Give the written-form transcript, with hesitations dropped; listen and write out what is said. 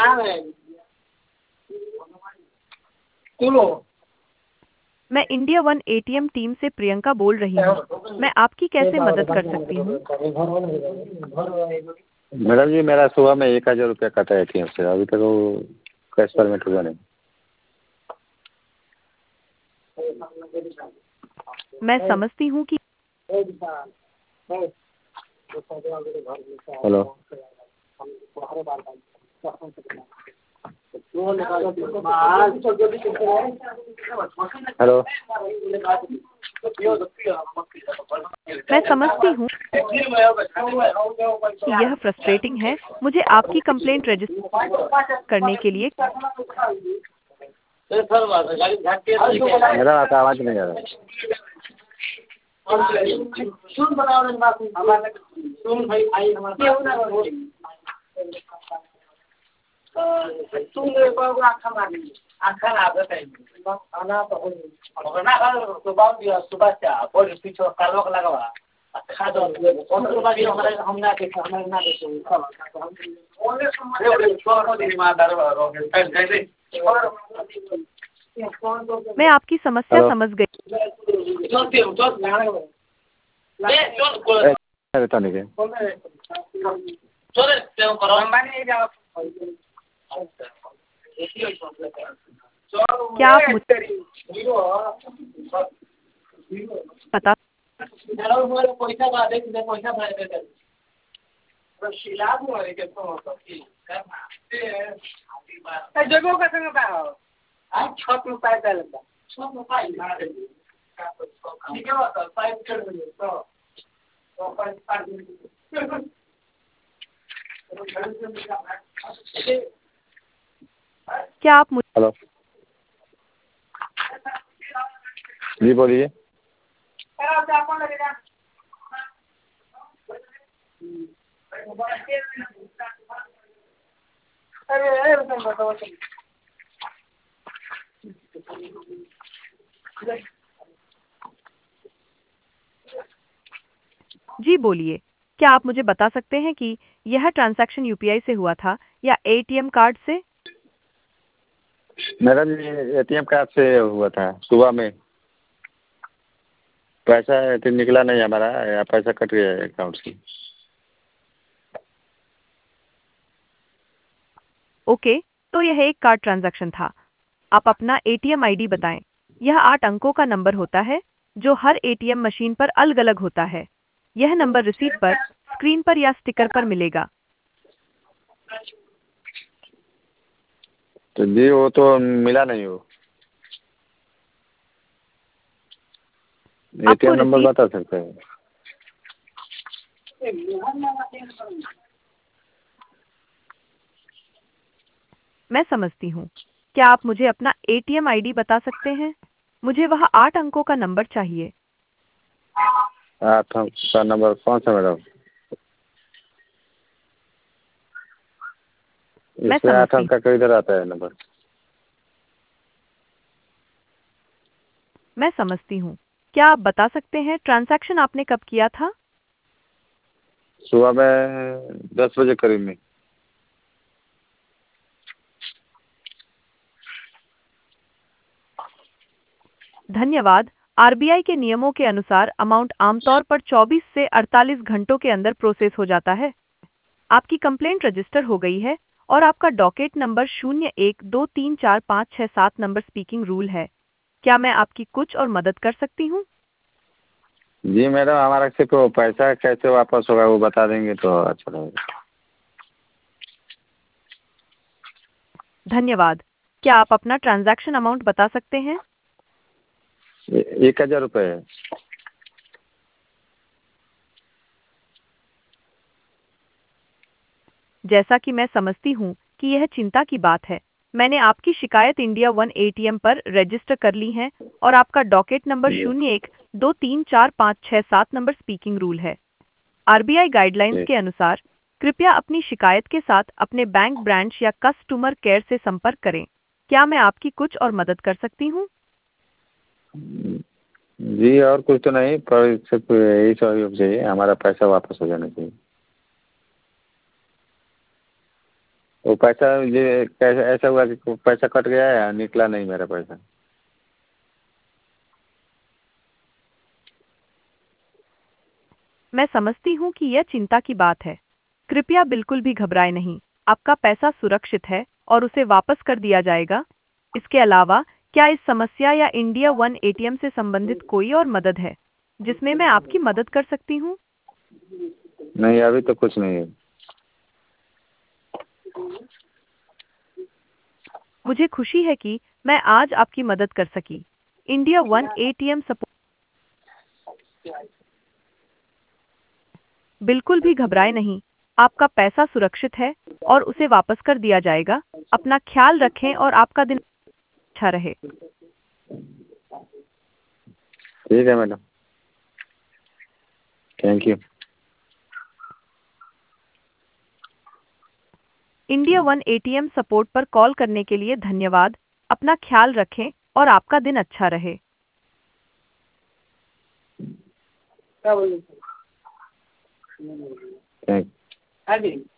मैं India one ATM team से प्रियंका बोल रही हूँ। मैं आपकी कैसे मदद कर सकती हूँ? मैडम जी, मेरा सुबह में 1000 रुपया कटा है एटीएम से, अभी तक वो कैश पेमेंट हुआ नहीं। मैं समझती हूँ कि हेलो, हेलो, मैं समझती हूँ कि यह फ्रस्ट्रेटिंग है। मुझे आपकी कंप्लेंट रजिस्टर करने के लिए मेरा आपका आवाज़ नहीं आ रहा है। मैं आपकी समस्या हेलो, समझ गई। रहता नहीं क्या? क्या आप मुझे बता क्या आप मुझे हेलो, जी बोलिए। जी बोलिए। क्या आप मुझे बता सकते हैं कि यह ट्रांजैक्शन यूपीआई से हुआ था या एटीएम कार्ड से? मैडम जी, एटीएम कार्ड से हुआ था सुबह में। पैसा तो निकला नहीं हमारा, या पैसा कट गया है अकाउंट से। ओके, तो यह एक कार्ड ट्रांजैक्शन था। आप अपना एटीएम आईडी बताएं। यह 8 अंकों का नंबर होता है जो हर एटीएम मशीन पर अलग-अलग होता है। यह नंबर रिसीट पर, स्क्रीन पर या स्टिकर पर मिलेगा। तो जी वो तो मिला नहीं हो। आपको एटीएम नंबर रिसीट बता सकते हैं? मैं समझती हूँ। क्या आप मुझे अपना एटीएम आईडी बता सकते हैं? मुझे वह 8 अंकों का नंबर चाहिए। 8 अंक का नंबर कौन सा मैडम? मैं इसमें 8 समझती हूँ। अंक का किधर आता है नंबर? मैं समझती हूँ। क्या आप बता सकते हैं ट्रांजैक्शन आपने कब किया था? सुबह में 10 बजे करीब में। धन्यवाद। आरबीआई के नियमों के अनुसार अमाउंट आमतौर पर 24 से 48 घंटों के अंदर प्रोसेस हो जाता है। आपकी कंप्लेंट रजिस्टर हो गई है और आपका docket number 01234567 number speaking rule है। क्या मैं आपकी कुछ और मदद कर सकती हूँ? जी मैडम, हमारा सिर्फ वो पैसा कैसे वापस होगा वो बता देंगे तो अच्छा रहेगा। धन्यवाद। क्या आप अपना ट्रांजैक्शन अमाउंट बता सकते हैं? 1000 रुपये है। जैसा कि मैं समझती हूँ कि यह चिंता की बात है। मैंने आपकी शिकायत इंडिया वन एटीएम पर रजिस्टर कर ली है और आपका docket number 01234567 number speaking rule है। आरबीआई गाइडलाइंस ठीक। के अनुसार कृपया अपनी शिकायत के साथ अपने बैंक ब्रांच या कस्टमर केयर से संपर्क करें। क्या मैं आपकी कुछ और मदद कर सकती हूँ? जी और कुछ तो नहीं, पर सिर्फ यही सहयोग चाहिए, हमारा पैसा वापस हो जाना चाहिए। वो पैसा ये कैसे ऐसा हुआ कि पैसा कट गया है या निकला नहीं मेरा पैसा? मैं समझती हूँ कि यह चिंता की बात है। कृपया बिल्कुल भी घबराएं नहीं। आपका पैसा सुरक्षित है और उसे वापस कर दिया जाएगा। इसके अलावा, क्या इस समस्या या इंडिया वन एटीएम से संबंधित कोई और मदद है जिसमें मैं आपकी मदद कर सकती हूँ? नहीं, अभी तो कुछ नहीं है। मुझे खुशी है कि मैं आज आपकी मदद कर सकी। India one ATM support. बिल्कुल भी घबराएं नहीं। आपका पैसा सुरक्षित है और उसे वापस कर दिया जाएगा। अपना ख्याल रखें और आपका दिन अच्छा रहे। ठीक है madam, thank you. India one ATM support पर कॉल करने के लिए धन्यवाद। अपना ख्याल रखें और आपका दिन अच्छा रहे। थैंक